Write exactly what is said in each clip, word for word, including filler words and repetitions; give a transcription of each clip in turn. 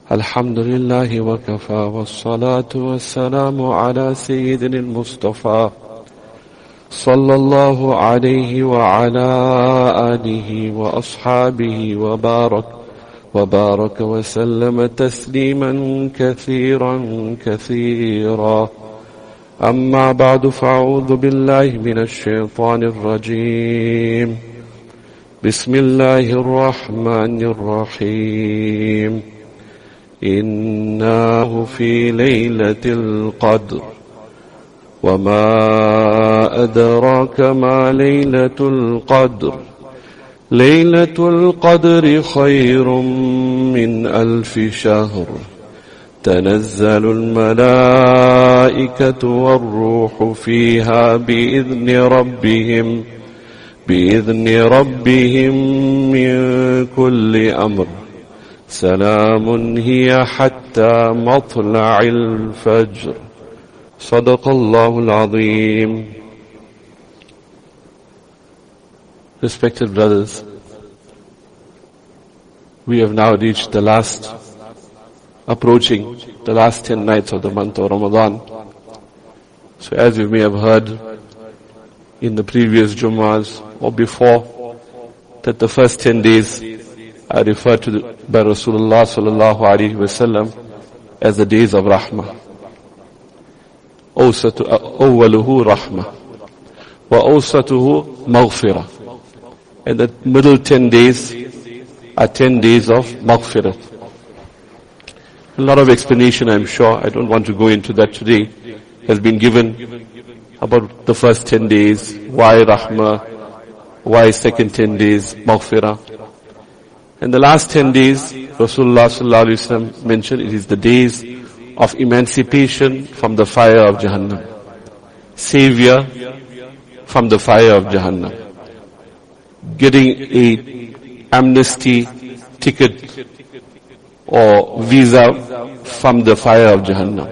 الحمد لله وكفى والصلاة والسلام على سيدنا المصطفى صلى الله عليه وعلى آله وأصحابه وبارك وبارك وسلم تسليما كثيرا كثيرا. أما بعد فأعوذ بالله من الشيطان الرجيم. بسم الله الرحمن الرحيم. إنه في ليلة القدر وما أدراك ما ليلة القدر ليلة القدر خير من ألف شهر تنزل الملائكة والروح فيها بإذن ربهم بإذن ربهم من كل أمر سلام هي حتى مطلع الفجر. صدق الله العظيم. Respected brothers, we have now reached the last, approaching the last ten nights of the month of Ramadan. So as you may have heard in the previous Jummahs or before, that the first ten days are referred to by Rasulullah sallallahu alaihi wasallam as the days of Rahmah. أوله رحمة وأوسطه مغفرة. And the middle ten days are ten days of maghfirah. A lot of explanation, I'm sure, I don't want to go into that today, has been given about the first ten days, why Rahmah, why second ten days maghfirah. And the last ten days, Rasulullah sallallahu alaihi wasallam mentioned it is the days of emancipation from the fire of Jahannam. Savior from the fire of Jahannam. Getting a amnesty ticket or visa from the fire of Jahannam.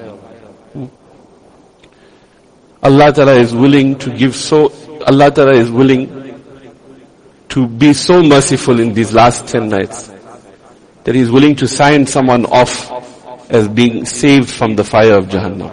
Allah Ta'ala is willing to give so, Allah Ta'ala is willing to be so merciful in these last ten nights that He is willing to sign someone off as being saved from the fire of Jahannam.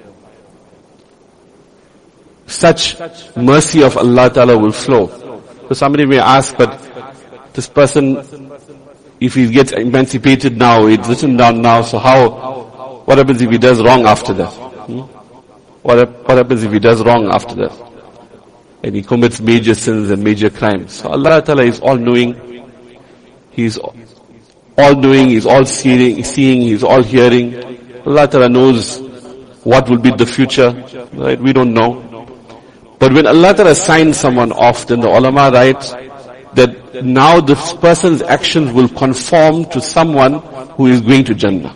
Such mercy of Allah Ta'ala will flow. So somebody may ask, but this person, if he gets emancipated now, it's written down now, so how, what happens if he does wrong after that? Hmm? What, what happens if he does wrong after that? And he commits major sins and major crimes. So Allah Ta'ala is all-knowing. He is all-knowing, He is all-seeing, seeing, He is all-hearing. Allah Ta'ala knows what will be the future. Right? We don't know. But when Allah Ta'ala signs someone off, then the ulama write that now this person's actions will conform to someone who is going to Jannah.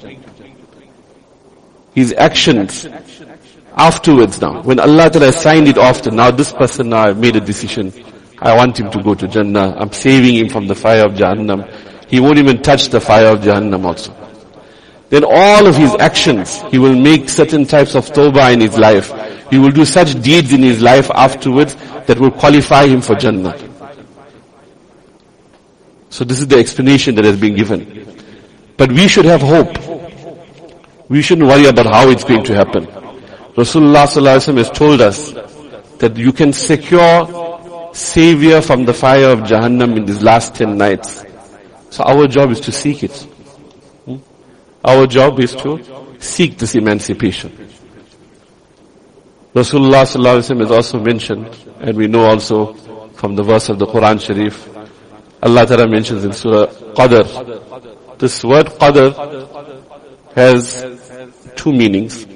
His actions afterwards now, when Allah Ta'ala signed it off, now this person now I've made a decision. I want him to go to Jannah. I'm saving him from the fire of Jahannam. He won't even touch the fire of Jahannam also. Then all of his actions, he will make certain types of tawbah in his life. He will do such deeds in his life afterwards that will qualify him for Jannah. So this is the explanation that has been given. But we should have hope. We shouldn't worry about how it's going to happen. Rasulullah sallallahu alaihi wasallam has told us that you can secure savior from the fire of Jahannam in these last ten nights. So our job is to seek it. Hmm? Our job is to seek this emancipation. Rasulullah sallallahu alaihi wasallam has also mentioned, and we know also from the verse of the Quran Sharif, Allah Ta'ala mentions in Surah Qadr. This word Qadr has two meanings.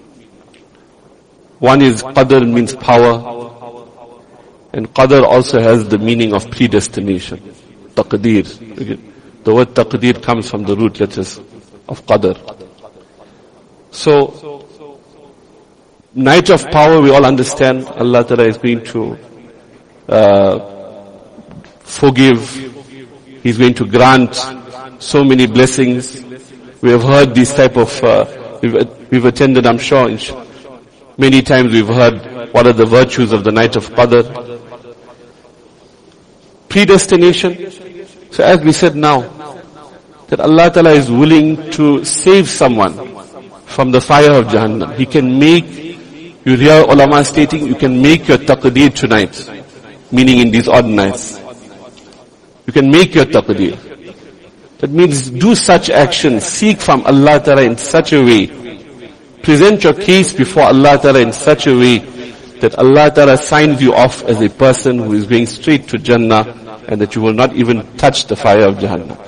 One is Qadr means power, and Qadr also has the meaning of predestination, Taqdeer. The word Taqdeer comes from the root letters of Qadr. So, night of power, we all understand Allah Ta'ala is going to uh, forgive, He's going to grant so many blessings. We have heard these type of, uh, we've, we've attended, I'm sure, many times we've heard what are the virtues of the night of Qadr. Predestination. So as we said now, that Allah Ta'ala is willing to save someone from the fire of Jahannam. He can make, you hear ulama stating, you can make your taqdeer tonight, meaning in these odd nights. You can make your taqdeer. That means do such actions, seek from Allah Ta'ala in such a way, present your case before Allah Ta'ala in such a way that Allah Ta'ala signs you off as a person who is going straight to Jannah and that you will not even touch the fire of Jahannam.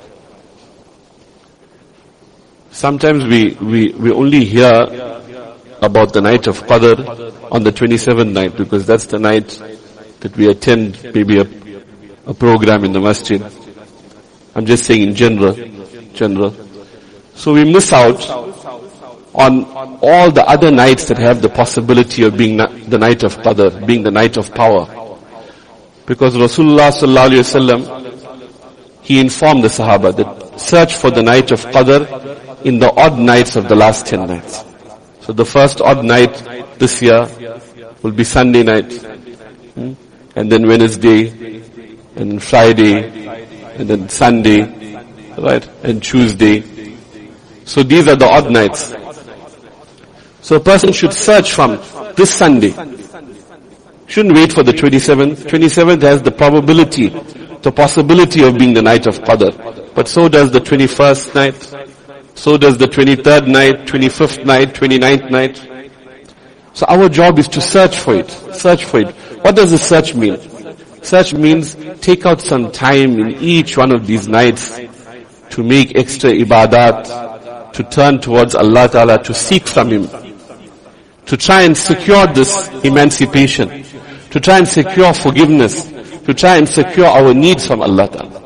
Sometimes we, we, we only hear about the night of Qadr on the twenty-seventh night, because that's the night that we attend maybe a, a program in the masjid. I'm just saying in general, general. So we miss out on all the other nights that have the possibility of being the night of Qadr, being the night of power. Because Rasulullah sallallahu alaihi wasallam, he informed the Sahaba that search for the night of Qadr in the odd nights of the last ten nights. So the first odd night this year will be Sunday night, hmm? and then Wednesday, and Friday, and then Sunday, right, and Tuesday. So these are the odd nights. So a person should search from this Sunday. Shouldn't wait for the twenty-seventh. twenty-seventh has the probability, the possibility of being the night of Qadr. But so does the twenty-first night. So does the twenty-third night, twenty-fifth night, twenty-ninth night. So our job is to search for it. Search for it. What does the search mean? Search means take out some time in each one of these nights to make extra ibadat, to turn towards Allah Ta'ala, to seek from Him, to try and secure this emancipation, to try and secure forgiveness, to try and secure our needs from Allah Ta'ala.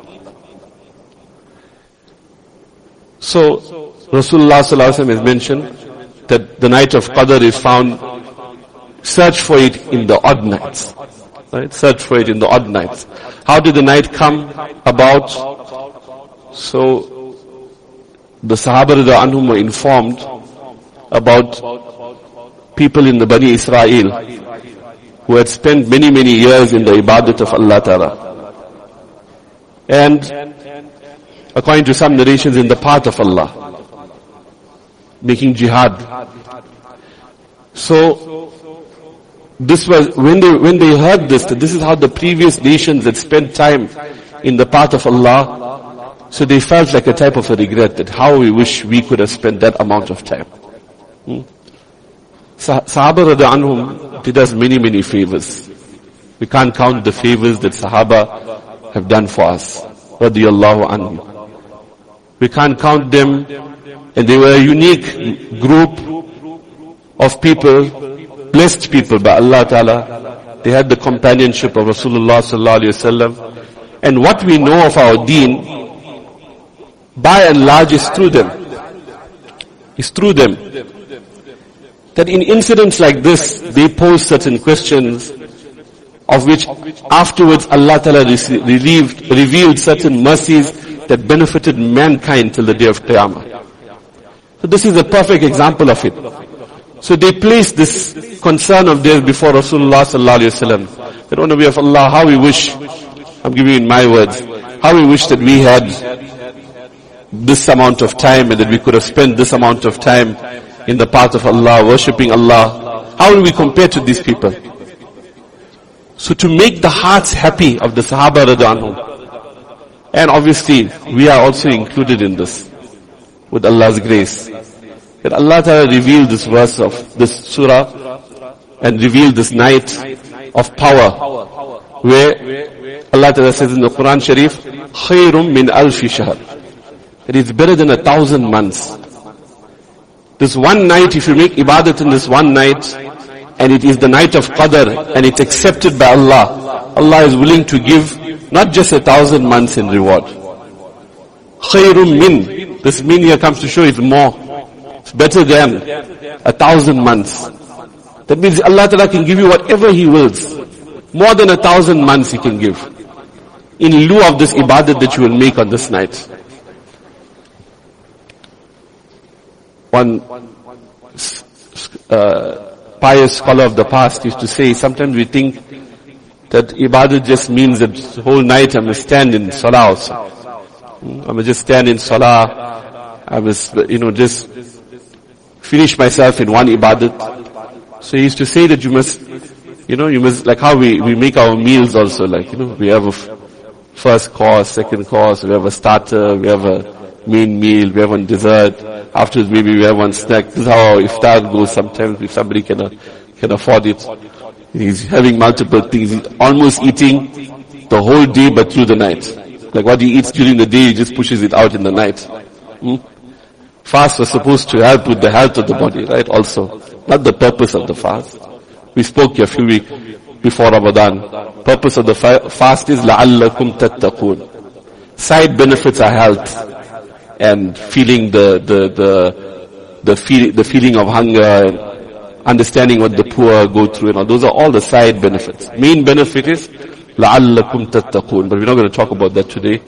So, Rasulullah Sallallahu Alaihi Wasallam has mentioned that the night of Qadr is found, search for it in the odd nights. Right? Search for it in the odd nights. How did the night come about? So, the Sahaba Radha Anhum were informed about people in the Bani Israel who had spent many, many years in the ibadat of Allah Ta'ala. And according to some narrations, in the path of Allah, making jihad. So, this was, when they, when they heard this, that this is how the previous nations had spent time in the path of Allah, so they felt like a type of a regret that how we wish we could have spent that amount of time. Hmm? Sahaba Radha Anhum did us many, many favors. We can't count the favors that Sahaba have done for us. Radiyallahu anhum. We can't count them, and they were a unique group of people, blessed people by Allah Ta'ala. They had the companionship of Rasulullah Sallallahu Alaihi Wasallam. And what we know of our deen, by and large, is through them. It's through them. That in incidents like this, they pose certain questions of which afterwards Allah Ta'ala relieved, revealed certain mercies that benefited mankind till the day of Qiyamah. So this is a perfect example of it. So they placed this concern of theirs before Rasulullah Sallallahu Alaihi Wasallam. That, O Nabi of Allah, how we wish, I'm giving you in my words, how we wish that we had this amount of time and that we could have spent this amount of time in the path of Allah, worshipping Allah. How will we compare to these people? So to make the hearts happy of the Sahaba Radha Anhum, and obviously, we are also included in this, with Allah's grace. That Allah Ta'ala revealed this verse of this surah, and revealed this night of power, where Allah Ta'ala says in the Quran Sharif, خَيْرٌ مِّنْ أَلْفِ شَهْرٍ. It is better than a thousand months. This one night, if you make ibadat in this one night, and it is the night of Qadr, and it's accepted by Allah, Allah is willing to give not just a thousand months in reward. Khayrun min. This min here comes to show it's more. It's better than a thousand months. That means Allah Ta'ala can give you whatever He wills. More than a thousand months He can give. In lieu of this ibadat that you will make on this night. One uh, pious scholar of the past used to say, sometimes we think that ibadat just means that the whole night I must stand in salah also. I may just stand in salah. I was, you know, just finish myself in one ibadat. So he used to say that you must, you know, you must, like how we, we make our meals also, like, you know, we have a f- first course, second course, we have a starter, we have a main meal, we have one dessert, afterwards maybe we have one snack. This is how our iftar goes sometimes if somebody can, uh, can afford it. He's having multiple things, he's almost eating the whole day but through the night. Like what he eats during the day, he just pushes it out in the night. Hmm? Fast was supposed to help with the health of the body, right? Also, not the purpose of the fast. We spoke here a few weeks before Ramadan. Purpose of the fa- fast is لَعَلَّكُمْ تَتَّقُونَ. Side benefits are health and feeling the the the the, feel, the feeling of hunger and understanding what the poor go through and all. Those are all the side benefits. Main benefit is لَعَلَّكُمْ تَتَّقُونَ. But we're not going to talk about that today.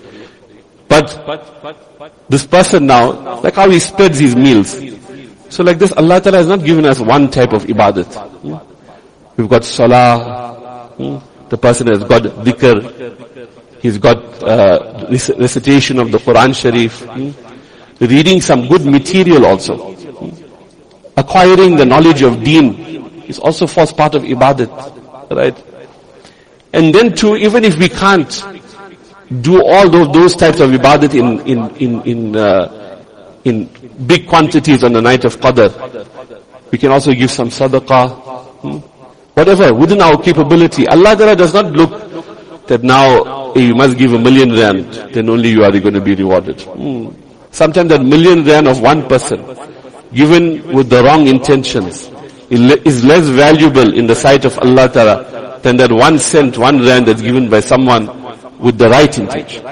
But this person now, like how he spreads his meals. So like this, Allah Ta'ala has not given us one type of ibadat. We've got salah. The person has got dhikr. He's got uh, recitation of the Quran Sharif. Reading some good material also. Acquiring the knowledge of deen is also forms part of ibadat. Right? And then too, even if we can't do all those, those types of ibadat in, in, in, in, uh, in big quantities on the night of Qadr, we can also give some sadaqah, hmm? whatever, within our capability. Allah Ta'ala does not look that now, hey, you must give a million rand, then only you are going to be rewarded. Hmm. Sometimes that million rand of one person, given with the wrong intentions, is less valuable in the sight of Allah Ta'ala than that one cent, one rand that's given by someone with the right intention.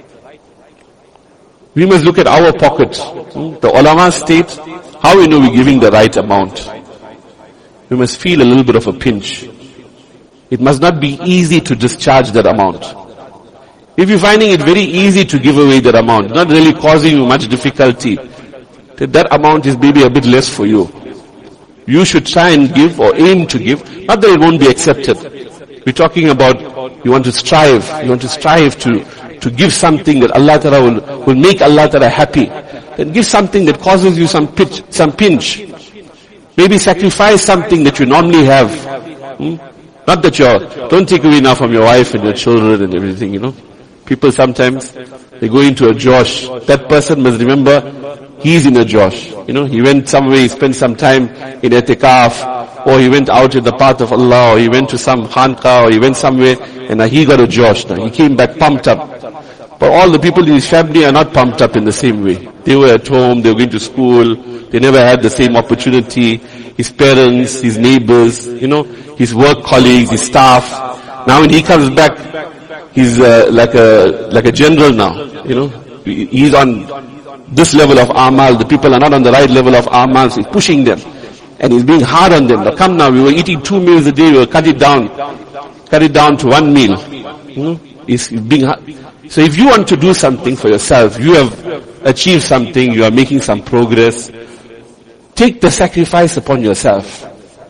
We must look at our pocket. The ulama state, how we know we're giving the right amount. We must feel a little bit of a pinch. It must not be easy to discharge that amount. If you're finding it very easy to give away that amount, not really causing you much difficulty, that that amount is maybe a bit less for you. You should try and give or aim to give, not that it won't be accepted. We're talking about you want to strive, you want to strive to, to give something that Allah Ta'ala will, will make Allah Ta'ala happy. Then give something that causes you some pitch, some pinch. Maybe sacrifice something that you normally have. Hmm? Not that you're, don't take away now from your wife and your children and everything, you know. People sometimes, they go into a josh. That person must remember, he's in a josh. You know, he went somewhere, he spent some time in etikaf, or he went out in the path of Allah, or he went to some khanqa, or he went somewhere, and now he got a josh now. He came back pumped up. But all the people in his family are not pumped up in the same way. They were at home, they were going to school, they never had the same opportunity. His parents, his neighbors, you know, his work colleagues, his staff. Now when he comes back, he's uh, like a like a general now, you know. He's on this level of amal, the people are not on the right level of amal, so he's pushing them. And he's being hard on them. Now come now, we were eating two meals a day, we will cut it down. Cut it down to one meal. You know? He's being hard. So if you want to do something for yourself, you have achieved something, you are making some progress, take the sacrifice upon yourself.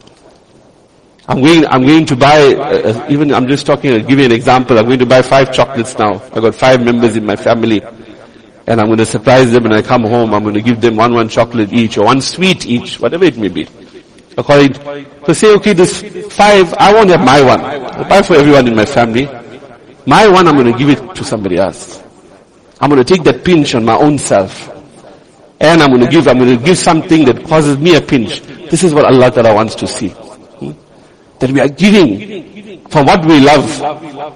I'm going, I'm going to buy, uh, even, I'm just talking, I'll give you an example, I'm going to buy five chocolates now. I've got five members in my family. And I'm going to surprise them when I come home. I'm going to give them one, one chocolate each, or one sweet each, whatever it may be. According to, so say, okay, this five, I won't have my one. I'll buy for everyone in my family. My one, I'm going to give it to somebody else. I'm going to take that pinch on my own self. And I'm going to give, I'm going to give something that causes me a pinch. This is what Allah Ta'ala wants to see. Hmm? That we are giving for what we love.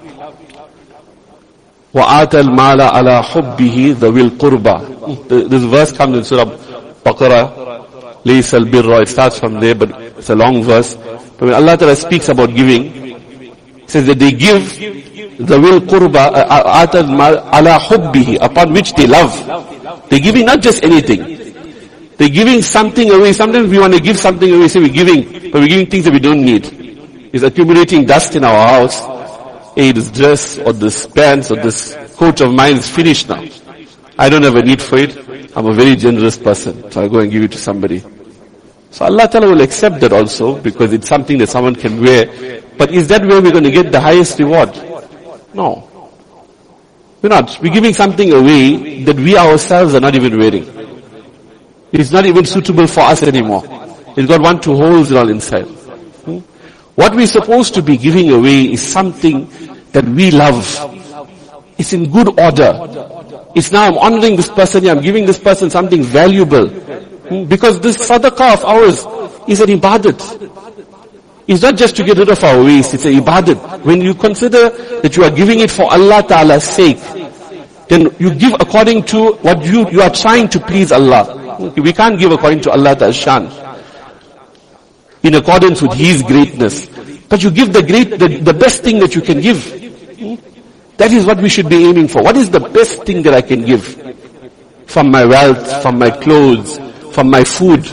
وَآتَ الْمَالَ عَلَى حُبِّهِ ذَوِي الْقُرْبَى. This verse comes in Surah Baqarah. لَيْسَ الْبِرَّ. It starts from there, but it's a long verse. But when Allah Ta'ala speaks about giving, He says that they give ذَوِي الْقُرْبَى آتَ الْمَالَ عَلَى حُبِّهِ, upon which they love. They're giving not just anything. They're giving something away. Sometimes we want to give something away, say we're giving, but we're giving things that we don't need. It's accumulating dust in our house. Hey, this dress or this pants or this coat of mine is finished now. I don't have a need for it. I'm a very generous person, so I go and give it to somebody. So Allah Ta'ala will accept that also, because it's something that someone can wear. But is that where we're going to get the highest reward? No. We're not. We're giving something away that we ourselves are not even wearing. It's not even suitable for us anymore. It's got one, two holes all inside. Hmm? What we're supposed to be giving away is something that we love. It's in good order. It's now I'm honoring this person here, I'm giving this person something valuable. Hmm? Because this sadaqah of ours is an ibadat. It's not just to get rid of our waste, it's an ibadat. When you consider that you are giving it for Allah Ta'ala's sake, then you give according to what you, you are trying to please Allah. We can't give according to Allah Ta'ala's shan, in accordance with His greatness. But you give the great, the, the best thing that you can give. That is what we should be aiming for. What is the best thing that I can give? From my wealth, from my clothes, from my food.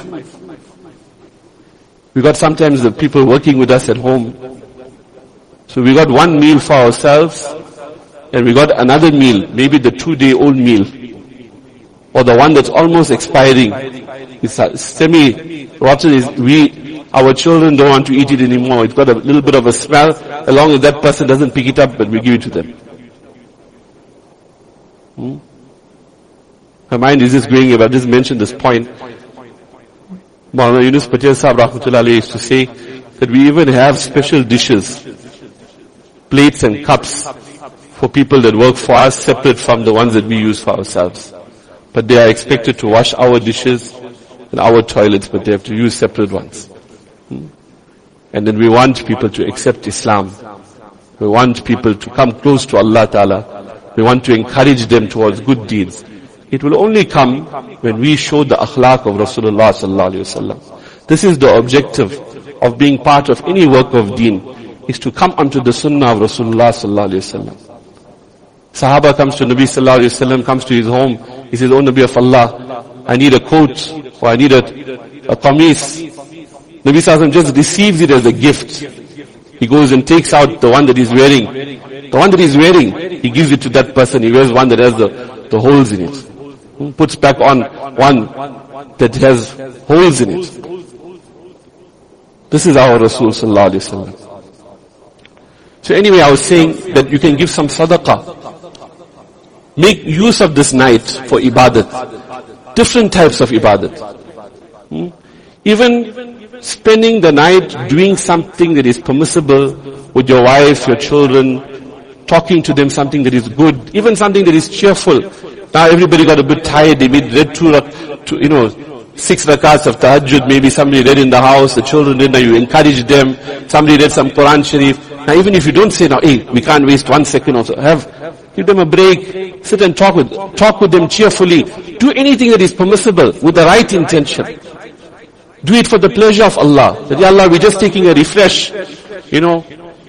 We got sometimes the people working with us at home. So we got one meal for ourselves, and we got another meal, maybe the two-day-old meal, or the one that's almost expiring. It's semi-rotten. Is we, our children don't want to eat it anymore. It's got a little bit of a smell. Along with that person doesn't pick it up, but we give it to them. Hmm? My mind is just going about. I just mentioned this point. Maulana Yunus Patel Sahib Rahmatullah Alayhi used to say that we even have special dishes, plates and cups for people that work for us, separate from the ones that we use for ourselves. But they are expected to wash our dishes and our toilets, but they have to use separate ones. Hmm? And then we want people to accept Islam. We want people to come close to Allah Ta'ala. We want to encourage them towards good deeds. It will only come when we show the akhlaq of Rasulullah Sallallahu Alaihi Wasallam. This is the objective of being part of any work of deen, is to come onto the sunnah of Rasulullah Sallallahu Alaihi Wasallam. Sahaba comes to Nabi Sallallahu Alaihi Wasallam, comes to his home. He says, "Oh Nabi of Allah, I need a coat, or I need a, a qamis." Nabi Sallallahu Alaihi Wasallam just receives it as a gift. He goes and takes out the one that he's wearing. The one that he's wearing, he gives it to that person. He wears one that has the, the holes in it. Puts back on one that has holes in it. This is our Rasul Sallallahu Alaihi Wasallam. So anyway, I was saying that you can give some sadaqah. Make use of this night for ibadat. Different types of ibadat. Hmm? Even spending the night doing something that is permissible with your wife, your children, talking to them something that is good, even something that is cheerful. Now everybody got a bit tired, they made read two, two, you know, six rakats of tahajjud, maybe somebody read in the house, the children read, now you encourage them, somebody read some Quran Sharif. Now even if you don't say now, hey, we can't waste one second also, have, give them a break, sit and talk with, talk with them cheerfully, do anything that is permissible with the right intention. Do it for the pleasure of Allah. That, Ya Allah, we're just taking a refresh, you know,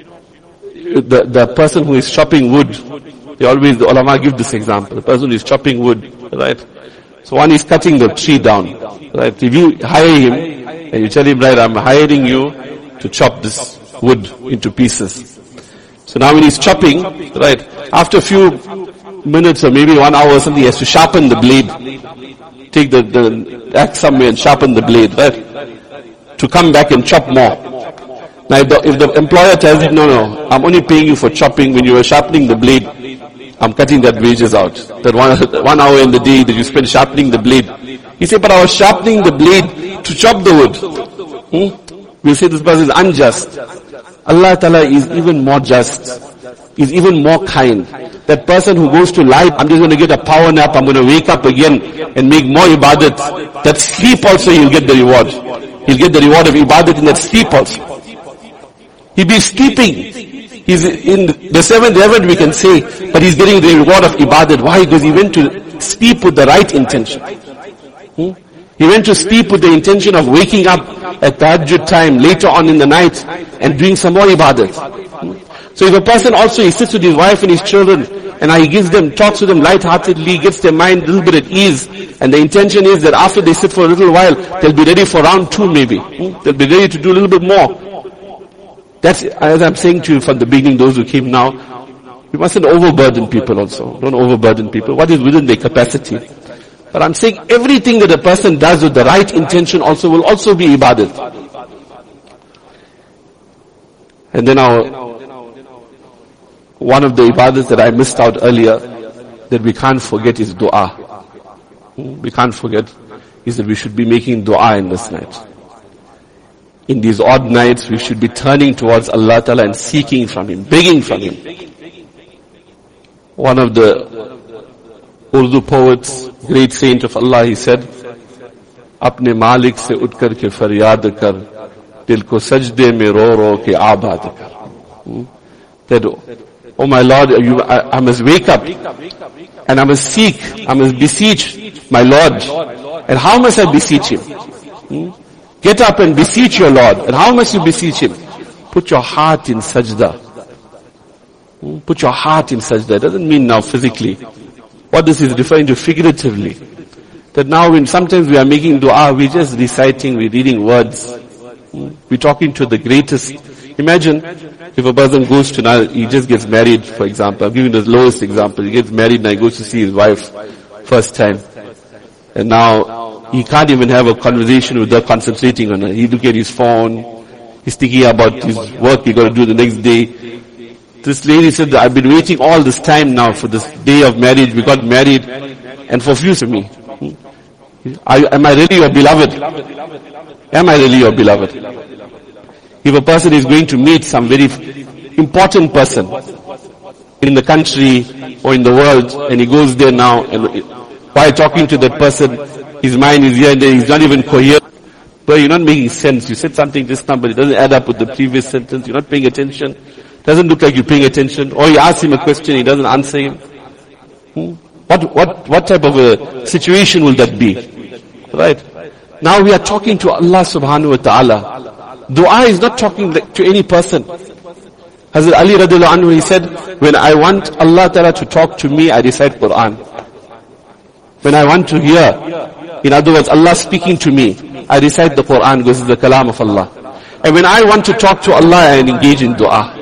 the, the person who is chopping wood, they always, the ulama give this example. The person who is chopping wood, right? So one is cutting the tree down, right? If you hire him, and you tell him, right, I'm hiring you to chop this wood into pieces. So now when he's chopping, right, after a few minutes or maybe one hour or something, he has to sharpen the blade. Take the, the axe somewhere and sharpen the blade, right? To come back and chop more. Now if the, if the employer tells him, no, no, I'm only paying you for chopping, when you were sharpening the blade, I'm cutting that wages out. That one, one hour in the day that you spend sharpening the blade. He said, but I was sharpening the blade to chop the wood. Hmm? We'll say this person is unjust. Allah Ta'ala is even more just. Is even more kind. That person who goes to lie, I'm just going to get a power nap, I'm going to wake up again and make more ibadat. That sleep also he'll get the reward. He'll get the reward of ibadat in that sleep also. He'll be sleeping. He's in the seventh heaven, we can say, but he's getting the reward of ibadat. Why? Because he went to sleep with the right intention. Hmm? He went to sleep with the intention of waking up at tahajjud time later on in the night and doing some more ibadat. Hmm? So if a person also, he sits with his wife and his children, and he gives them, talks to them lightheartedly, gets their mind a little bit at ease, and the intention is that after they sit for a little while, they'll be ready for round two maybe. Hmm? They'll be ready to do a little bit more. That's, as I'm saying to you from the beginning, those who came now, we mustn't overburden people also. Don't overburden people. What is within their capacity? But I'm saying everything that a person does with the right intention also will also be ibadat. And then our, one of the ibadats that I missed out earlier that we can't forget is dua. We can't forget is that we should be making dua in this night. In these odd nights, we should be turning towards Allah Ta'ala and seeking from Him, begging from Him. One of the Urdu poets, great saint of Allah, he said, "Apne Malik se uth kar ke faryad kar, dil ko sajde mein ro ro ke abad kar." That, oh my Lord, you, I, I must wake up and I must seek, I must beseech my Lord. And how must I beseech Him? Hmm? Get up and beseech your Lord. And how must you beseech Him? Put your heart in sajda. Hmm? Put your heart in sajda. It doesn't mean now physically. What this is referring to figuratively. That now when sometimes we are making dua, we're just reciting, we're reading words. Hmm? We're talking to the greatest. Imagine if a person goes to now, he just gets married, for example. I'm giving the lowest example. He gets married and he goes to see his wife first time. And now he can't even have a conversation with her concentrating on her. He look at his phone. He's thinking about his work he got to do the next day. This lady said that I've been waiting all this time now for this day of marriage. We got married and for few of me. Are, am I really your beloved? Am I really your beloved? If a person is going to meet some very important person in the country or in the world and he goes there now and while talking to that person, his mind is here and there, he's not even coherent. But you're not making sense. You said something just now, but it doesn't add up with the previous sentence. You're not paying attention. Doesn't look like you're paying attention. Or you ask him a question, he doesn't answer him. Hmm? What, what, what type of a situation will that be? Right? Now we are talking to Allah subhanahu wa ta'ala. Dua is not talking to any person. Hazrat Ali radiallahu anhu, he said, when I want Allah ta'ala to talk to me, I recite Quran. When I want to hear, in other words, Allah speaking to me, I recite the Quran because it's the kalam of Allah. And when I want to talk to Allah, I engage in dua.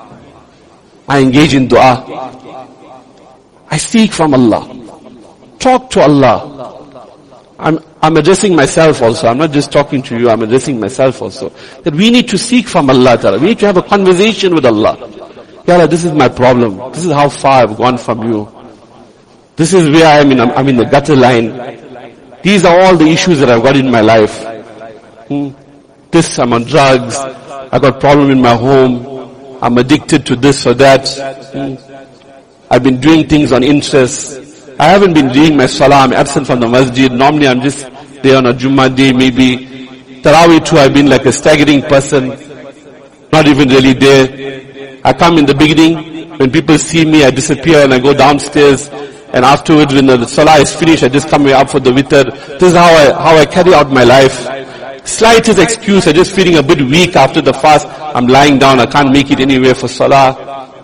I engage in dua. I seek from Allah. Talk to Allah. I'm, I'm addressing myself also. I'm not just talking to you, I'm addressing myself also. That we need to seek from Allah Ta'ala. We need to have a conversation with Allah. Ya Allah, this is my problem. This is how far I've gone from you. This is where I am in, I'm, I'm in the gutter line. These are all the issues that I've got in my life. Hmm. This, I'm on drugs. I got problem in my home. I'm addicted to this or that. Hmm. I've been doing things on interest. I haven't been doing my salah. I'm absent from the masjid. Normally I'm just there on a Jummah day maybe. Taraweeh too, I've been like a staggering person. Not even really there. I come in the beginning. When people see me, I disappear and I go downstairs. And afterwards, when the salah is finished, I just come way up for the witr. This is how I, how I carry out my life. Slightest excuse, I'm just feeling a bit weak after the fast. I'm lying down, I can't make it anywhere for salah.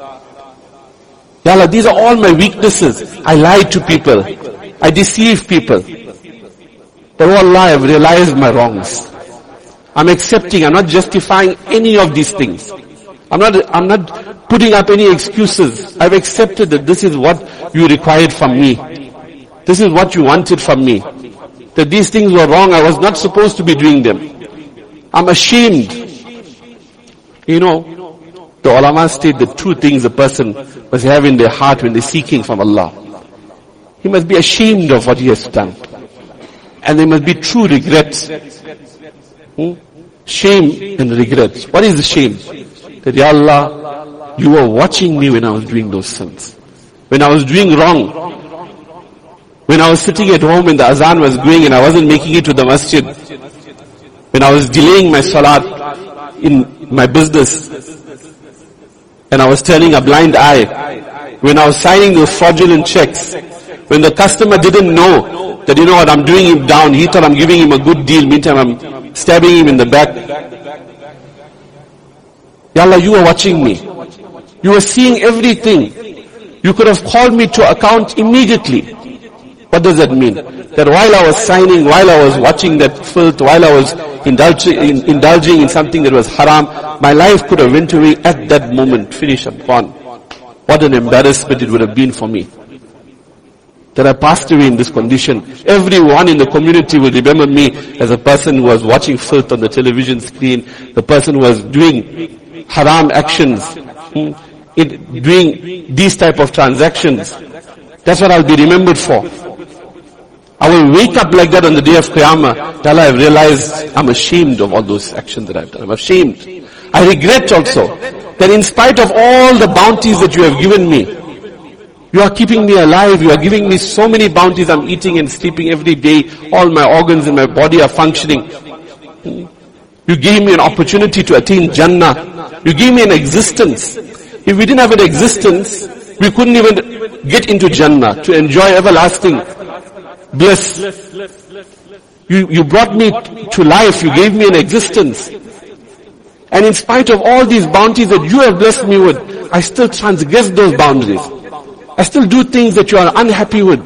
Ya Allah, these are all my weaknesses. I lie to people. I deceive people. But oh Allah, I've realized my wrongs. I'm accepting, I'm not justifying any of these things. I'm not, I'm not putting up any excuses. I've accepted that this is what you required from me. This is what you wanted from me. That these things were wrong, I was not supposed to be doing them. I'm ashamed. You know, the ulama state the two things a person must have in their heart when they're seeking from Allah. He must be ashamed of what he has done. And there must be true regrets. Hmm? Shame and regrets. What is the shame? That, Ya Allah, you were watching me when I was doing those sins. When I was doing wrong. When I was sitting at home and the azan was going and I wasn't making it to the masjid. When I was delaying my salat in my business. And I was turning a blind eye. When I was signing those fraudulent checks. When the customer didn't know that, you know what, I'm doing him down. He thought I'm giving him a good deal. Meantime, I'm stabbing him in the back. Ya Allah, you were watching me. You were seeing everything. You could have called me to account immediately. What does that mean? That while I was signing, while I was watching that filth, while I was indulging in, indulging in something that was haram, my life could have went away at that moment. Finish, I'm gone. What an embarrassment it would have been for me. That I passed away in this condition. Everyone in the community will remember me as a person who was watching filth on the television screen, the person who was doing haram actions, hmm, in doing these type of transactions. That's what I'll be remembered for. I will wake up like that on the day of Qiyamah. Till I've realized I'm ashamed of all those actions that I've done. I'm ashamed. I regret also that in spite of all the bounties that you have given me, you are keeping me alive. You are giving me so many bounties. I'm eating and sleeping every day. All my organs in my body are functioning. You gave me an opportunity to attain Jannah. You gave me an existence. If we didn't have an existence, we couldn't even get into Jannah to enjoy everlasting bliss. You, you brought me to life. You gave me an existence. And in spite of all these bounties that you have blessed me with, I still transgress those boundaries. I still do things that you are unhappy with.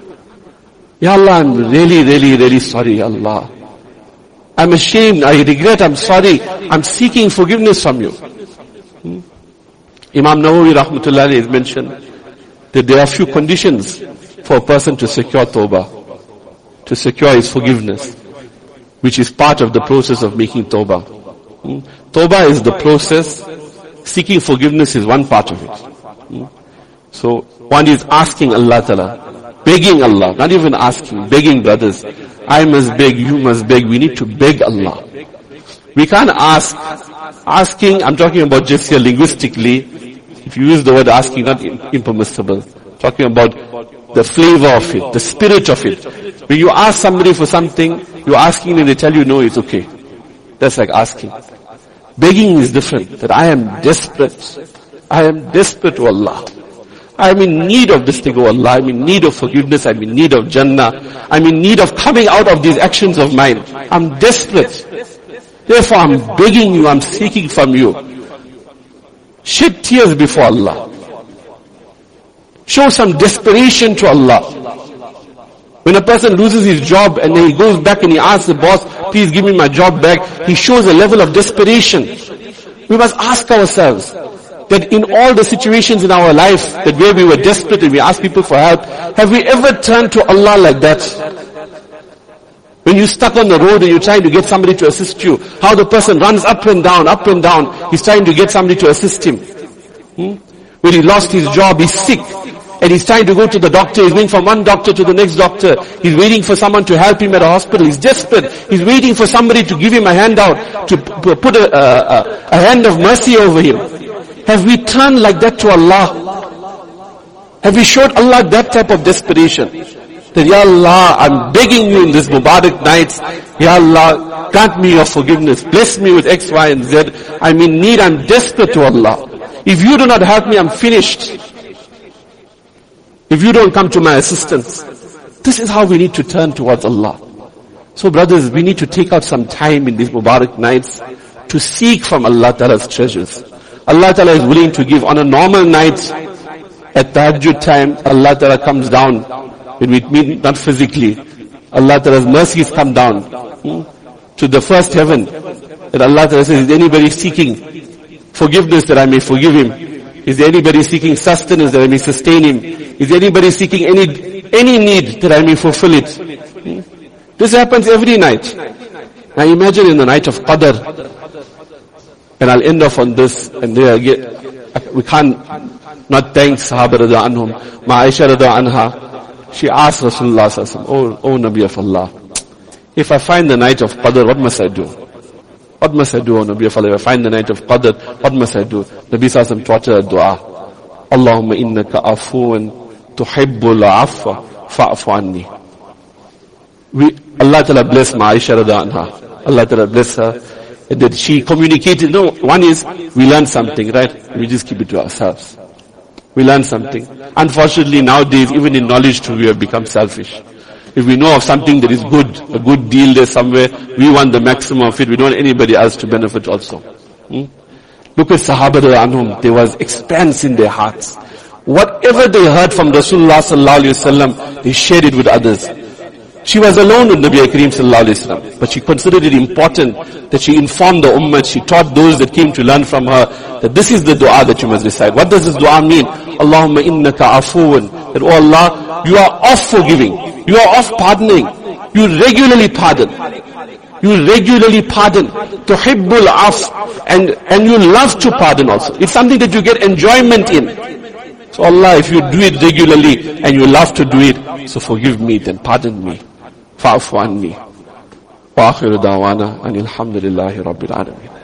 Ya Allah, I'm really, really, really sorry, Ya Allah. I'm ashamed, I regret, I'm sorry. I'm seeking forgiveness from you. Hmm? Imam Nawawi Rahmatullah has mentioned that there are few conditions for a person to secure tawbah, to secure his forgiveness, which is part of the process of making tawbah. Hmm? Tawbah is the process, seeking forgiveness is one part of it. Hmm? So, one is asking Allah Ta'ala, begging Allah, not even asking, begging brothers. I must beg, you must beg, we need to beg Allah. We can't ask, asking, I'm talking about just here linguistically, if you use the word asking, not impermissible. Talking about the flavor of it, the spirit of it. When you ask somebody for something, you're asking and they tell you no, it's okay. That's like asking. Begging is different, that I am desperate. I am desperate to Allah. I am in need of this thing, oh Allah. I'm in need of forgiveness. I'm in need of Jannah. I'm in need of coming out of these actions of mine. I'm desperate. Therefore, I'm begging you. I'm seeking from you. Shed tears before Allah. Show some desperation to Allah. When a person loses his job and then he goes back and he asks the boss, please give me my job back, he shows a level of desperation. We must ask ourselves, that in all the situations in our life, that where we were desperate and we asked people for help, have we ever turned to Allah like that? When you're stuck on the road and you're trying to get somebody to assist you, how the person runs up and down, up and down, he's trying to get somebody to assist him. Hmm? When he lost his job, he's sick, and he's trying to go to the doctor, he's going from one doctor to the next doctor, he's waiting for someone to help him at a hospital, he's desperate, he's waiting for somebody to give him a handout, to put a, a, a hand of mercy over him. Have we turned like that to Allah? Have we showed Allah that type of desperation? That, Ya Allah, I'm begging you in this Mubarak nights, Ya Allah, grant me your forgiveness, bless me with X, Y, and Z. I'm in need, I'm desperate to Allah. If you do not help me, I'm finished. If you don't come to my assistance. This is how we need to turn towards Allah. So brothers, we need to take out some time in these Mubarak nights to seek from Allah Ta'ala's treasures. Allah Ta'ala is willing to give. On a normal night, at Tahajjud time, Allah Ta'ala comes down, when we meet not physically, Allah Ta'ala's mercies come down hmm, to the first heaven. And Allah Ta'ala says, is anybody seeking forgiveness that I may forgive him? Is there anybody seeking sustenance that I may sustain him? Is there anybody seeking any any need that I may fulfill it? Hmm? This happens every night. Now imagine in the night of Qadr, and I'll end off on this, and there again, we can't not thank Sahaba radha anhum. Ma Aisha radha anha, she asked Rasulullah sallallahu alaihi wasallam, oh, oh Nabi of Allah, if I find the night of Qadr, what must I do? What must I do, O Nabi of Allah? If I find the night of Qadr, what must I do? Nabi sallallahu alaihi wasallam taught her a dua. Allahumma innaka afuwan tuhibbul afwa fa'fu anni. We, Allah Ta'ala bless Ma Aisha radha anha. Allah Ta'ala bless her. That she communicated. No, one is, we learn something, right? We just keep it to ourselves. We learn something. Unfortunately, nowadays, even in knowledge too, we have become selfish. If we know of something that is good, a good deal there somewhere, we want the maximum of it. We don't want anybody else to benefit also. Hmm? Look at Sahaba anhum. There was expanse in their hearts. Whatever they heard from Rasulullah sallallahu alaihi wasallam, they shared it with others. She was alone with Nabi Kareem sallallahu alaihi wasallam, but she considered it important that she informed the ummah, she taught those that came to learn from her, that this is the dua that you must recite. What does this dua mean? Allahumma innaka afuwan. That, oh Allah, you are of forgiving. You are of pardoning. You regularly pardon. You regularly pardon. Tuhibbul af. And, and you love to pardon also. It's something that you get enjoyment in. So Allah, if you do it regularly and you love to do it, so forgive me, then pardon me. Fa'fu anni. Wa akhiru da'wana anil hamdulillahi rabbil alamin.